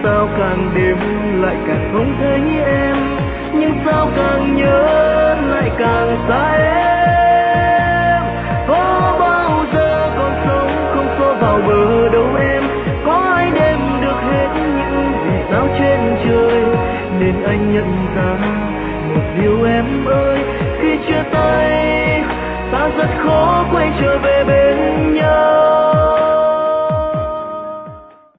sao càng đêm lại càng không thấy em, nhưng sao càng nhớ lại càng xa em. Có bao giờ còn sống không xô vào bờ đâu em, có ai đêm được hết những vì sao trên trời, nên anh nhận ra một điều em ơi, khi chia tay ta rất khó quay trở về.